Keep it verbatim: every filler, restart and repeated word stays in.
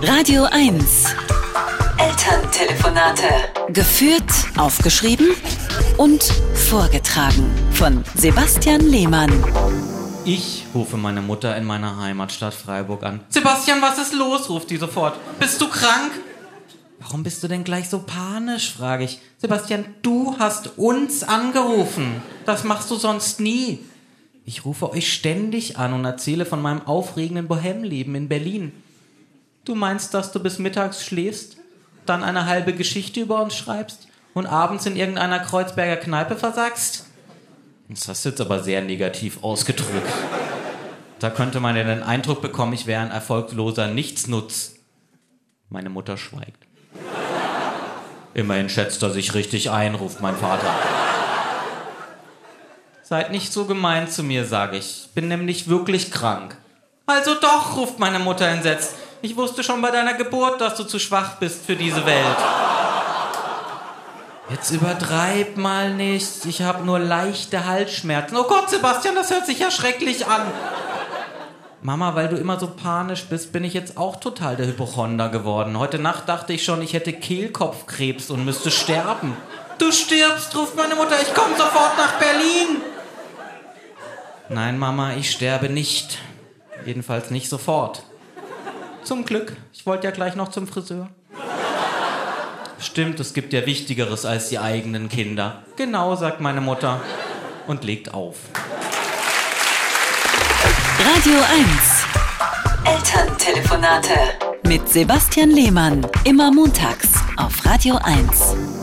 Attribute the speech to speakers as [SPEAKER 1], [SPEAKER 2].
[SPEAKER 1] Radio eins. Elterntelefonate. Geführt, aufgeschrieben und vorgetragen von Sebastian Lehmann.
[SPEAKER 2] Ich rufe meine Mutter in meiner Heimatstadt Freiburg an. Sebastian, was ist los? Ruft die sofort. Bist du krank? Warum bist du denn gleich so panisch? Frage ich. Sebastian, du hast uns angerufen. Das machst du sonst nie. Ich rufe euch ständig an und erzähle von meinem aufregenden Bohème-Leben in Berlin. Du meinst, dass du bis mittags schläfst, dann eine halbe Geschichte über uns schreibst und abends in irgendeiner Kreuzberger Kneipe versagst? Das hast du jetzt aber sehr negativ ausgedrückt. Da könnte man ja den Eindruck bekommen, ich wäre ein erfolgloser Nichtsnutz. Meine Mutter schweigt. Immerhin schätzt er sich richtig ein, ruft mein Vater. Seid nicht so gemein zu mir, sage ich. Bin nämlich wirklich krank. Also doch, ruft meine Mutter entsetzt. Ich wusste schon bei deiner Geburt, dass du zu schwach bist für diese Welt. Jetzt übertreib mal nicht. Ich habe nur leichte Halsschmerzen. Oh Gott, Sebastian, das hört sich ja schrecklich an. Mama, weil du immer so panisch bist, bin ich jetzt auch total der Hypochonder geworden. Heute Nacht dachte ich schon, ich hätte Kehlkopfkrebs und müsste sterben. Du stirbst, ruft meine Mutter. Ich komme sofort nach Berlin. Nein, Mama, ich sterbe nicht. Jedenfalls nicht sofort. Zum Glück. Ich wollte ja gleich noch zum Friseur. Stimmt, es gibt ja Wichtigeres als die eigenen Kinder. Genau, sagt meine Mutter und legt auf.
[SPEAKER 1] Radio eins. Elterntelefonate mit Sebastian Lehmann. Immer montags auf Radio eins.